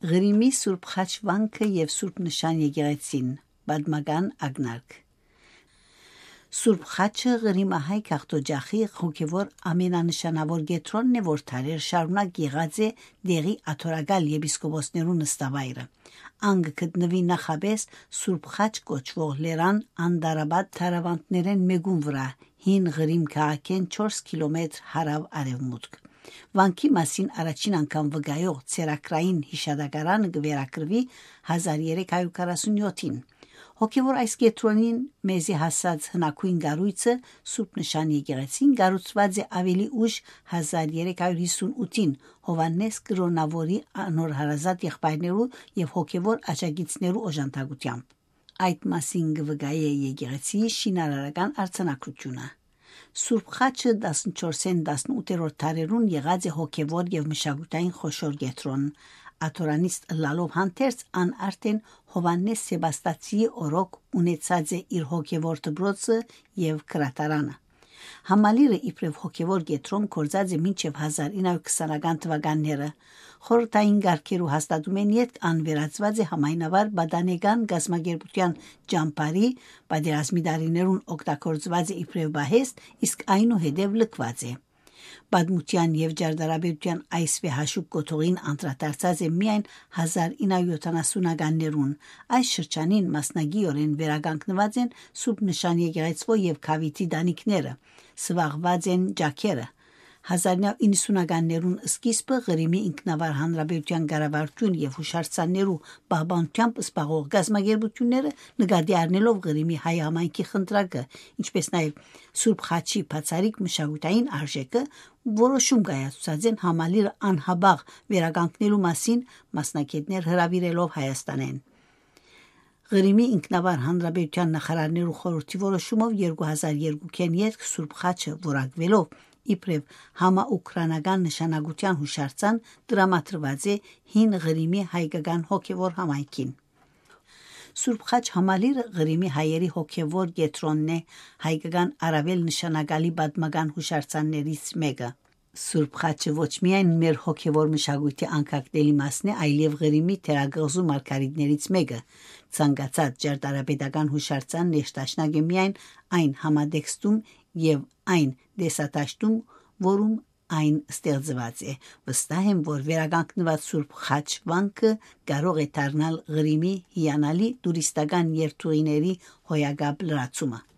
Ղրիմի Սուրբ Խաչ վանքը եւ Սուրբ Նշան եկեղեցին, Բադմագան ակնարկ։ Սուրբ Խաչը Ղրիմահայ քաղաքտոջախի հոգևոր ամենանշանավոր գետրոնն է, որ թարեր շարունակ եղած է դեղի աթորագալ եպիսկոպոսներու նստավայրը։ Անգ գտնվի նախաբես Սուրբ Խաչ կոչվող լերան Անդարաբադ թարավանդներեն մեկուն վրա, հին Ղրիմ քաղաքեն 4 կիլոմետր հարավ արևմուտք։ Վանքի մասին առաջին անգամ վկայող ցերակրային հիշադակարանը գվերակրվի 1347-ին։ Հոգևոր այս կետրոնին մեզի հասած հնակույն գառույցը Սուրբ Նշան եկեղեցին գառուցված է ավելի ուշ 1358-ին Հովաննես Կրոնավորի անոր հարազատ եղբայրներու եւ հոգևոր աջակիցներու օժանդակությամբ։ Այդ մասին գվգայե եկեղեցի շինարարական արձանագրությունը։ Սուրբ Խաչը 14-18-րդ դարերուն եղած է հոգևոր եւ մշակութային խոշոր կետրոն։ Աթորանիստ լալով հանդերձ ան արդեն Հովաննես Սեբաստացիի օրոք ունեցած է իր հոգևոր դպրոցը եւ գրատարանը։ Համալիրը իբրև հոգևոր կետրոն կորզած է մինչև 1920-ական թվականները։ Խորհրդային գարքերու հաստատում են յետ անվերածված է համայնավար բադանեգան գազմագերբության ճամփարի, պատերազմի դարիներուն օգտագործված է իբրև բահեստ, իսկ այնուհետև լքված է։ Բադմության եւ ջարդարաբերության այս վեհաշուկ կոթողին անդրադարձած է միայն 1970-ականներուն։ Այս շրջանին մասնագիտորեն վերականգնված են Սուրբ Նշան եկեղեցվո եւ Քավիթի դանիքները, սվաղված են ջաքերը։ 1990-ականներուն սկիզբը Ղրիմի ինքնավար հանրապետության ղարավարություն եւ հուշարձաններու պահպանությամբ սպաղող գազագերբությունները նկատի առնելով Ղրիմի հայ համայնքի խնդրակը, ինչպես նաեւ Սուրբ Խաչի բացարիք մշակութային արժեքը որոշում կայացած են համալիրը անհաբաղ վերականգնելու մասին մասնակիցներ հրավիրելով Հայաստանեն։ Ղրիմի ինքնավար հանրապետության նախարարներու խորհրդի որոշումով 2002-ին յետք Սուրբ Խաչը որակվելով իբրև համաուկրաինական նշանակության հուշարձան դրամատրված է հին Ղրիմի հայկական հոգևոր համայնքին։ Սուրբ Խաչ համալիրը Ղրիմի հայերի հոգևոր կետրոնն է, հայկական առավել նշանակալի պատմական հուշարձաններից մեկը։ Սուրբ Խաչը ոչ միայն մեր հոգևոր մշակույթի անկախնելի մասն է, այլև Ղրիմի թերագղզու մարգարիտներից մեկը։ Ցանկացած ջարդարապետական հուշարձան ներշտաշնակ է միայն այն համատեքստում եւ այն դեսատաշտում, որում այն ստեղծված է։ Վստահ եմ, որ վերականգնված Սուրբ Խաչ վանքը կարող է դառնալ Ղրիմի հիանալի տուրիստական երթուղիների հոյակապ լրացումը։